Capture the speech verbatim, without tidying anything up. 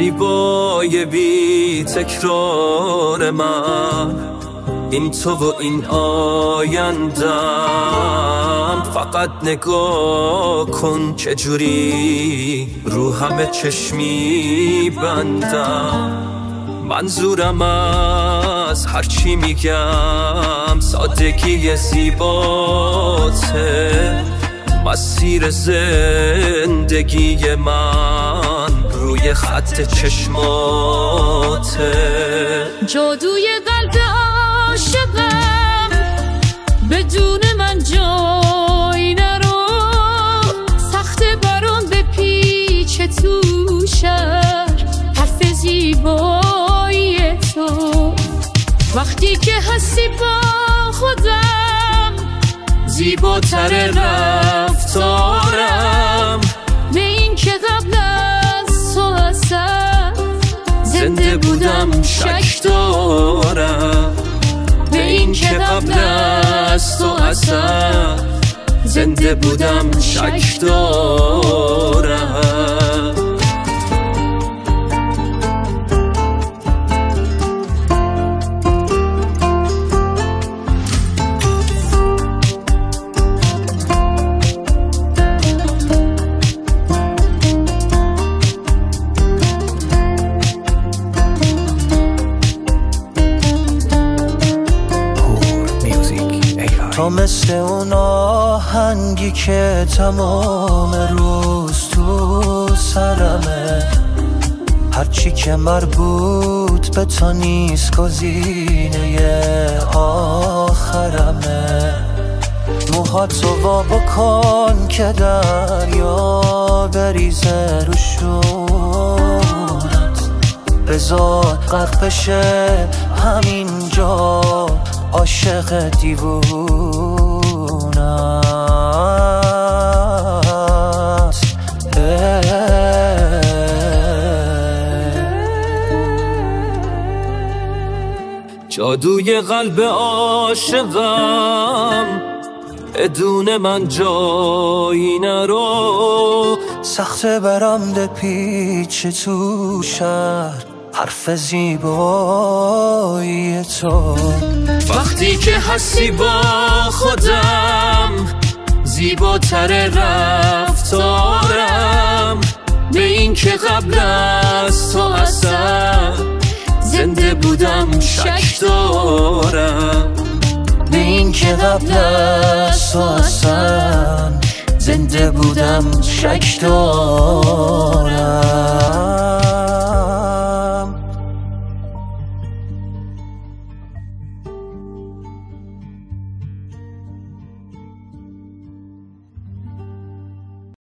زیبای بی تکرار من، این تو و این آیندم. فقط نگاه کن چجوری رو همه چشمی بندم. منظورم از هرچی میگم سادگی زیباته. مسیر زندگی من روی خط چشماته. جادوی قلب عاشقم بدون من جای نرو. سخته برام به پیچ تو شهر حرف زیبایی تو. وقتی که هستی با خودم زیباتر رفتارم. به این که قبل از تو اصلا زنده بودم شک دارم. به این که قبل از تو اصلا زنده بودم شک دارم. تو مثل اون آهنگی که تمام روز تو سرمه. هرچی که مربوط به تو نیست گزینه آخرمه. موهاتو وا بکن که دریا بریزه رو شونت. بذار غرق بشه همینجا عاشق دیوونه‌ست. جادوی قلب عاشقم بدون من جایی نرو. سخته برام ده پیچ تو شهر حرف زیبایی تو. وقتی که هستی با خودم زیباتر رفتارم. به این که قبل از تو اصلا زنده بودم شک دارم. به این که قبل از تو اصلا زنده بودم شک دارم.